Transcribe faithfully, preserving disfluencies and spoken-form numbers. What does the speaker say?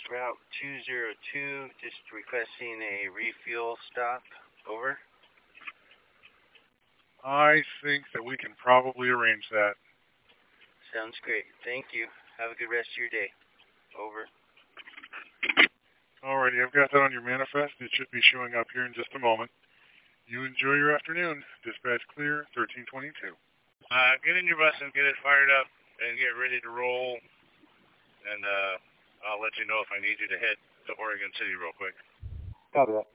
Route two zero two, just requesting a refuel stop. Over. I think that we can probably arrange that. Sounds great. Thank you. Have a good rest of your day. Over. Alrighty, I've got that on your manifest. It should be showing up here in just a moment. You enjoy your afternoon. Dispatch clear, thirteen twenty-two. Uh, get in your bus and get it fired up and get ready to roll. And uh, I'll let you know if I need you to head to Oregon City real quick. Copy that.